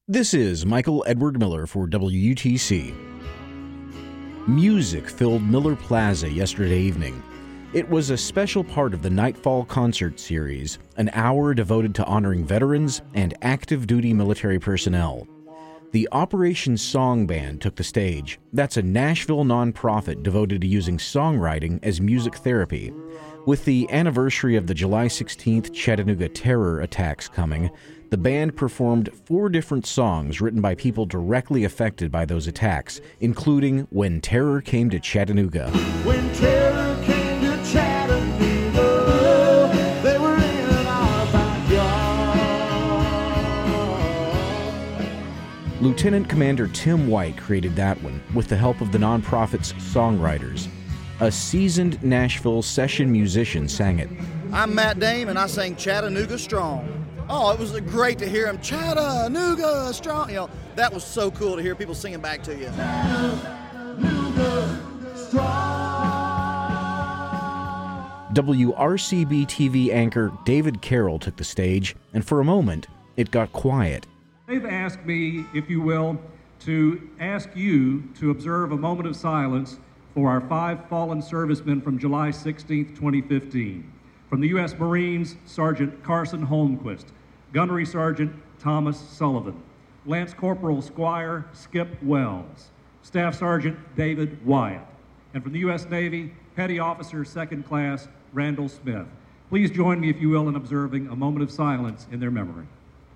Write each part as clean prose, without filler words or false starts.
This is Michael Edward Miller for WUTC. Music filled Miller Plaza yesterday evening. It was a special part of the Nightfall concert series, an hour devoted to honoring veterans and active duty military personnel. The Operation Song Band took the stage. That's a Nashville nonprofit devoted to using songwriting as music therapy. With the anniversary of the July 16th Chattanooga terror attacks coming, the band performed 4 different songs written by people directly affected by those attacks, including When Terror Came to Chattanooga. When terror came to Chattanooga, they were in our backyard. Lieutenant Commander Tim White created that one with the help of the nonprofit's songwriters. A seasoned Nashville session musician sang it. I'm Matt Dame, and I sang Chattanooga Strong. Oh, it was great to hear him, Chattanooga Strong. You know, that was so cool to hear people singing back to you. Chattanooga Strong. WRCB TV anchor David Carroll took the stage, and for a moment, it got quiet. They've asked me, if you will, to ask you to observe a moment of silence for our 5 fallen servicemen from July 16th, 2015. From the U.S. Marines, Sergeant Carson Holmquist, Gunnery Sergeant Thomas Sullivan, Lance Corporal Squire Skip Wells, Staff Sergeant David Wyatt, and from the U.S. Navy, Petty Officer 2nd Class Randall Smith. Please join me, if you will, in observing a moment of silence in their memory.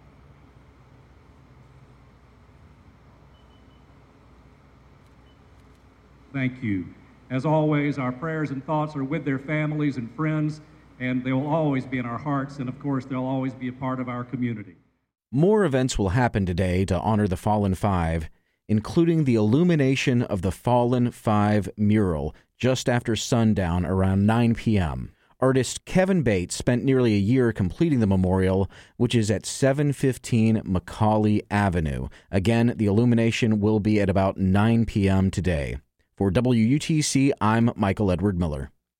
Thank you. As always, our prayers and thoughts are with their families and friends, and they will always be in our hearts, and of course, they'll always be a part of our community. More events will happen today to honor the Fallen 5, including the illumination of the Fallen 5 mural just after sundown around 9 p.m. Artist Kevin Bates spent nearly a year completing the memorial, which is at 715 Macaulay Avenue. Again, the illumination will be at about 9 p.m. today. For WUTC, I'm Michael Edward Miller.